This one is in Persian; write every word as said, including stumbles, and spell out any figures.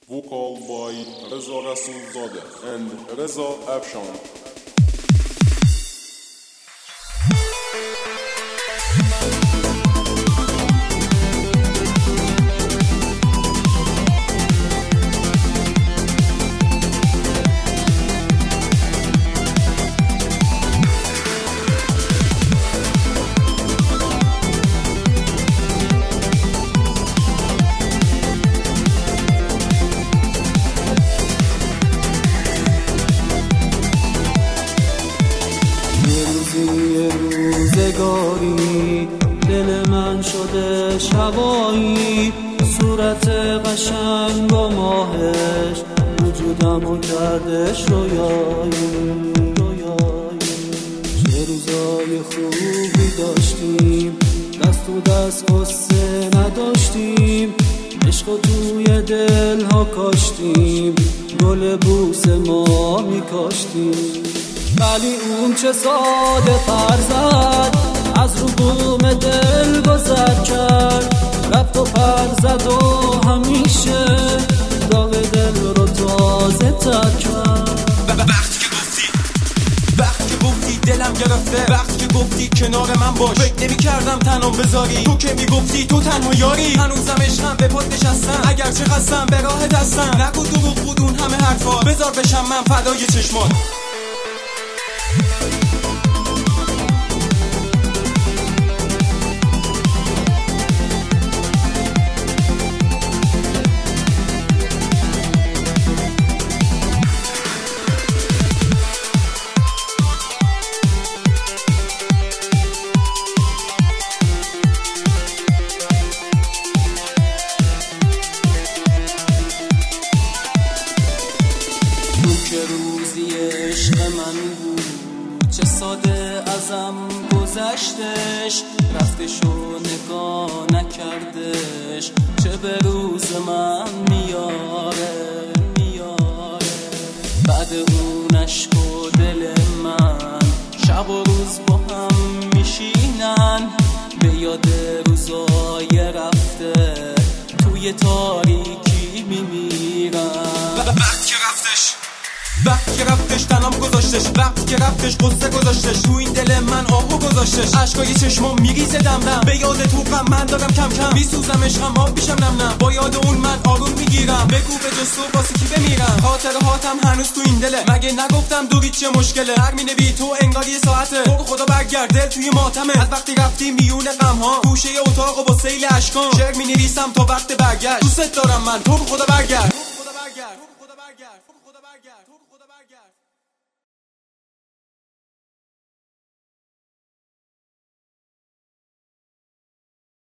Vocal by Reza Rasulzadeh and Reza Afshan. یه روزگاری دل من شده شبایی، صورت قشنگ با ماهش وجودمو کردش رویایی. چه روزای خوبی داشتیم، دست تو دست قصه نداشتیم، عشق و توی دل ها کاشتیم، گل بوس ما میکاشتیم. ولی اون چه ساده پر زد، از رو بوم دل گذر کرد، رفت و پر زد و همیشه داغ دل رو تازه تر کرد. وقتی که گفتی وقتی که گفتی دلم گرفته، وقتی که گفتی کنار من باش، فکر نمی کردم تنها بذاری. تو که می گفتی تو تنها یاری، هنوزم عشقم به پات نشستم، اگر چه خستم به راه دستم. نگو دروغ بود اون همه حرفا، بذار بشم من فدای چشمات. که روزی عشق من بود، چه ساده ازم گذشتش، رفتش و نگاه نکردش، چه به روز من میاره میاره. بعد اون عشق و دل من شب و روز با هم میشینن، به یاد روزای رفته توی تاریکی میمیرن. وقتی که رفتش وقتی که رفتش تنم گذاشتش، وقتی که رفتش قصه گذاشتش، تو این دل من آهو گذاشتش. عشقای چشمام میریزه دم دم، به یاد تو غم من دارم کم کم، میسوزم عشقم آب میشم نم نم، با یاد اون من آروم میگیرم. بگو به جز تو واسه کی بمیرم، خاطر هاتم هنوز تو این دله، مگه نگفتم دوری چه مشکله. هر مینه بی تو انگار یه ساعته، تو خدا برگرد دل توی ماتمه، از وقتی رفتی میون غم ها، گوشه اتاق و با سیل اشکام، شعر مینویسم تا وقت برگشت. دوست دارم من، تو خدا برگرد، تو خدا برگرد، تو خدا برگرد، تو خدا برگرد، تو خدا برگرد.